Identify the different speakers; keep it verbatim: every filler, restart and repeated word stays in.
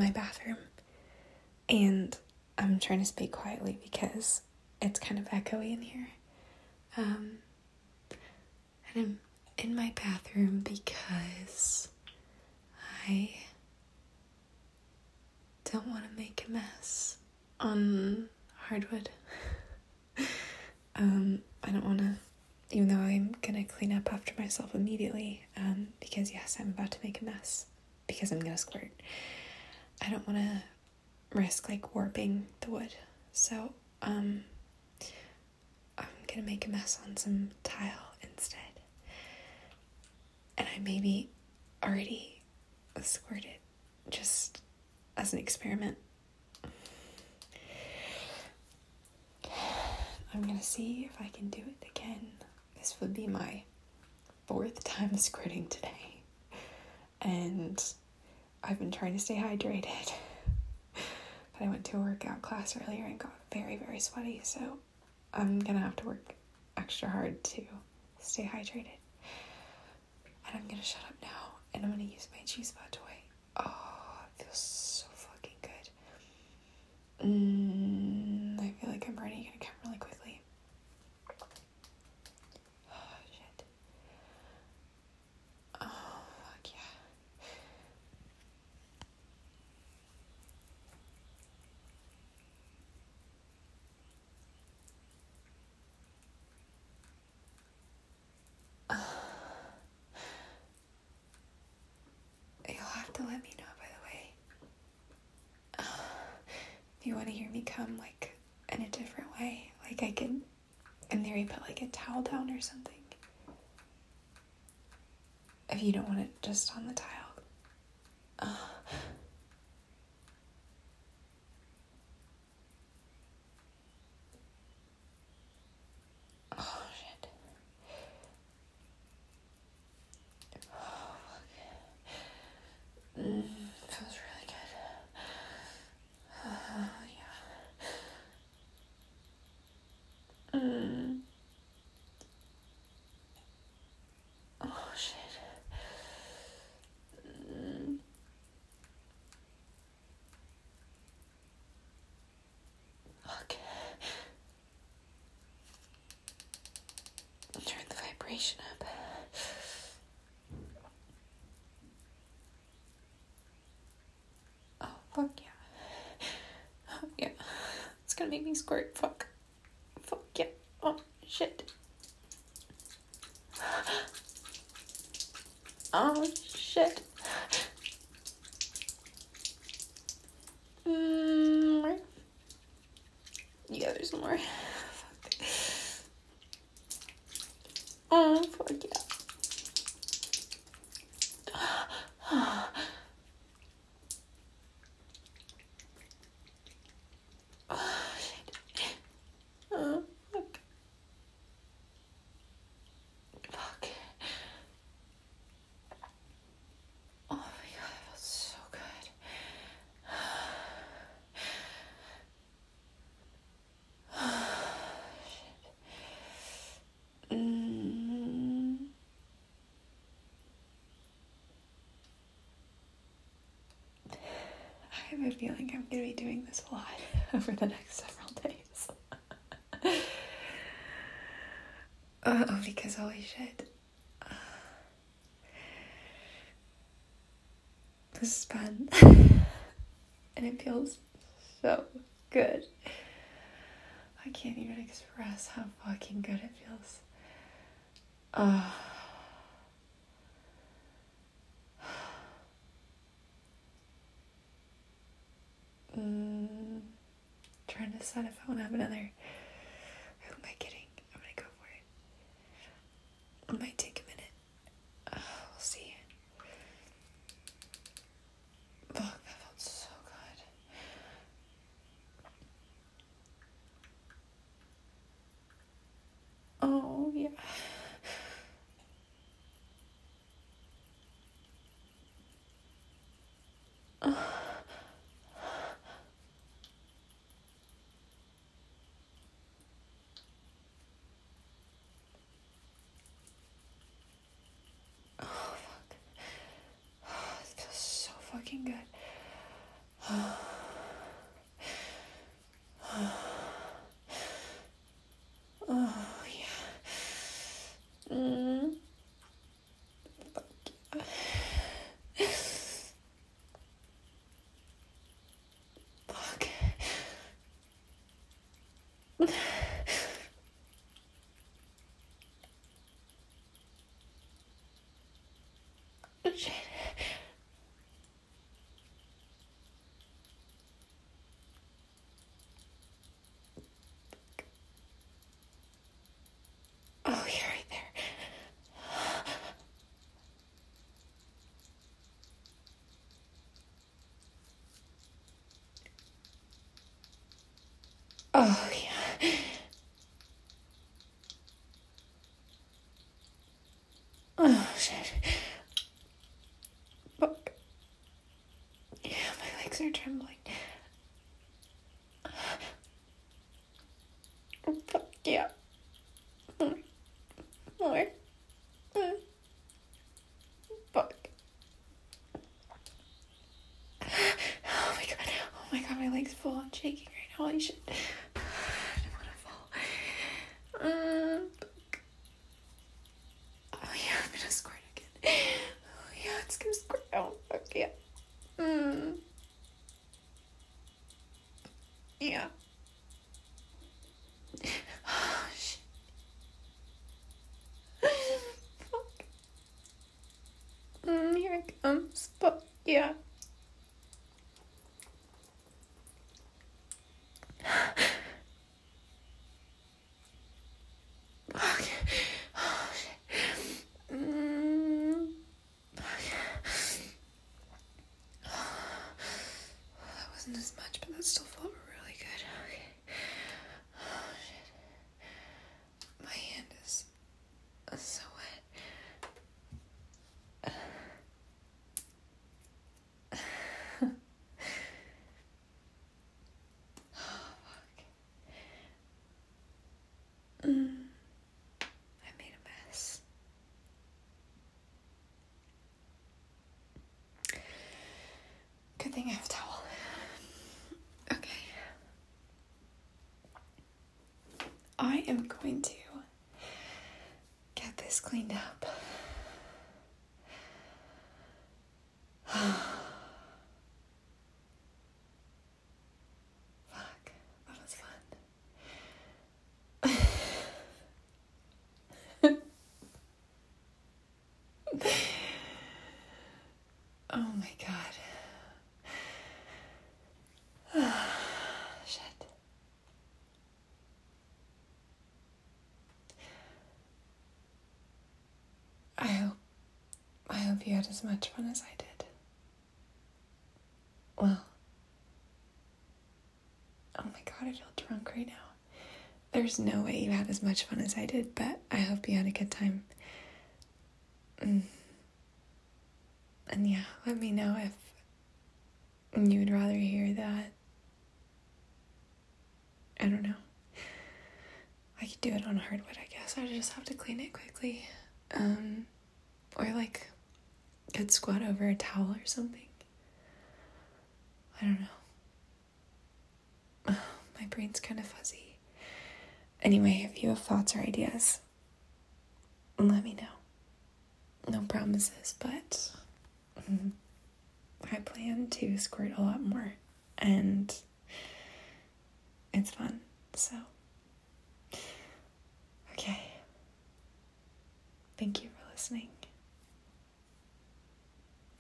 Speaker 1: my bathroom. And I'm trying to speak quietly because it's kind of echoey in here. Um, and I'm in my bathroom because I don't want to make a mess on hardwood. um, I don't want to, even though I'm going to clean up after myself immediately, um, because yes, I'm about to make a mess because I'm going to squirt. I don't want to risk like warping the wood. So, um, I'm going to make a mess on some tile instead. And I maybe already squirted just as an experiment. I'm going to see if I can do it again. This would be my fourth time squirting today. And I've been trying to stay hydrated. But I went to a workout class earlier and got very, very sweaty. So I'm going to have to work extra hard to stay hydrated. And I'm going to shut up now. And I'm going to use my G-Spot toy. Oh, it feels so fucking good. Mm, I feel like I'm already going to come really quickly. Oh, shit. Oh, fuck yeah. You'll have to let me know, by the way. Uh, if you want to hear me come, like, in a different way. Like, I could, in theory, put, like, a towel down or something. If you don't want it just on the tile. Uh, oh, shit. Oh, fuck. Mm, feels really good. Uh, yeah. Mm. Oh, shit. Mm. Fuck. Turn the vibration up. Oh, fuck yeah. Oh, yeah. It's gonna make me squirt. Fuck. Fuck yeah. Oh, shit. Oh, shit. Mm. Yeah, there's more. Fuck. Oh, fuck yeah. Oh, shit. Oh, fuck. Fuck. Oh my god, that feels so good. Shit. Mm. I have a feeling I'm going to be doing this a lot over the next several days. uh, because holy shit. Uh, this is fun. And it feels so good. I can't even express how fucking good it feels. Uh, mm, trying to decide if I want to have another. Who am I kidding? I'm gonna go for it. It might take a minute. Uh, we'll see. Fuck, that felt so good. Oh, yeah. Uh, oh, fuck. Oh, it feels so fucking good. Oh, yeah. Mm. Fuck. Shit. Oh, you're right there. Oh, yeah. Oh, shit. Fuck. Yeah, my legs are trembling. Fuck, yeah. More. More. Mm. Fuck. Oh my god. Oh my god, my leg's full on shaking right now. Holy shit. I don't want to fall. Mm. Oh yeah, I'm gonna squirt again. Oh yeah, it's gonna squirt. Oh fuck yeah. Mm. Yeah. Oh shit. Fuck. Mm, here it comes. Fuck yeah. Fuck. Oh shit. Mm. Fuck. That wasn't as much, but that still felt really good. Okay. Oh shit. My hand is so wet. Oh fuck. Mm. I made a mess. Good thing I have a towel. Okay. I am going to get this cleaned up. Fuck, that was fun. Oh my god. Shit. I hope, I hope you had as much fun as I did. Well, oh my god, I feel drunk right now. There's no way you had as much fun as I did, but I hope you had a good time. Mm. And yeah, let me know if you would rather hear that. I don't know. I could do it on hardwood, I guess. I just have to clean it quickly. Um, or like, could squat over a towel or something. I don't know. Oh, my brain's kind of fuzzy. Anyway, if you have thoughts or ideas, let me know. No promises, but mm, I plan to squirt a lot more, and it's fun, so okay. Thank you for listening.